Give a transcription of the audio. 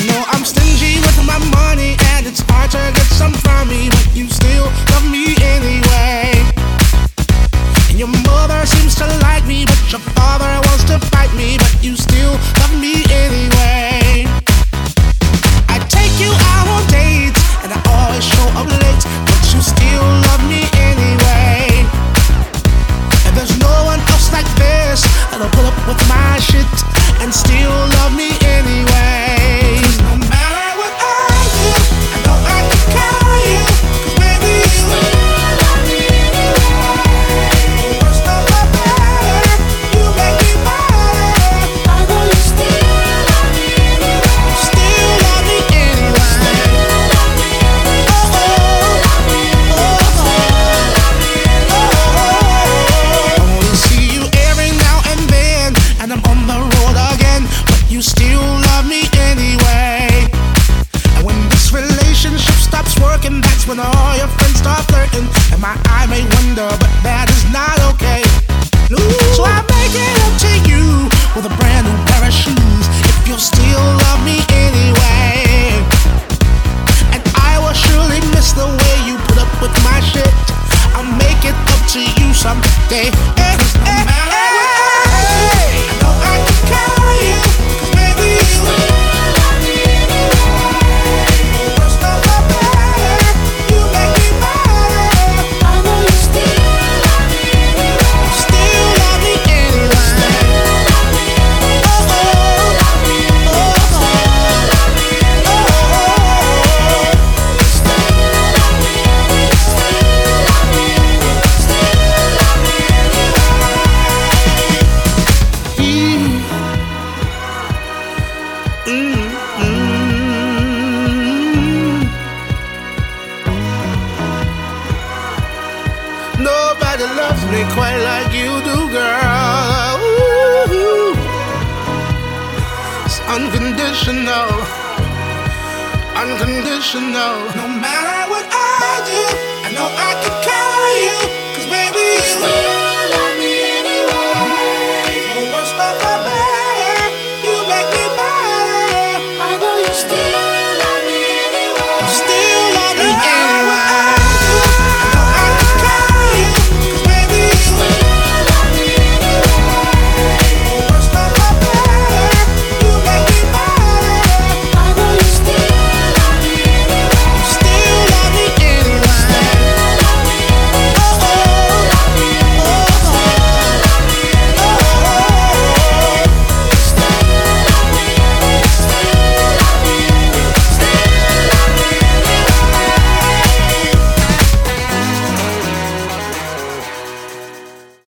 know I'm stingy with my money, and it's hard to get some from me, but you still love me anyway. And your mother seems to like me, but your father wants to fight me, but you still love me anyway. I take you out on dates, and I always show up late, but you still love me anyway. And there's no one else like this that'll put up with my shit and still love me anyway. 'Cause no matter what I do, I know I can call you, 'cause baby you still love me anyway. Worst of the better, you make me better. I know you still love me anyway. Still love me anyway. Only see you every now and then, and I'm on the road again, but you still love me anyway. And when this relationship stops working, that's when all your friends start flirting, and my eye may wonder, but that is not okay. So I make it up to you with a brand new pair of shoes, if you still love me anyway. And I will surely miss the way you put up with my shit. I'll make it up to you someday. No matter what I do, I know I can call you, 'cause baby you still love me anyway. Worst of the better, you make me better. I know you still love me anyway. Still love me anyway. Nobody loves me quite like you do, girl. Ooh. It's unconditional, unconditional. No matter what I do, I know I can call you, 'cause baby you still love me anyway. Worst of the better, you make me better. I know you still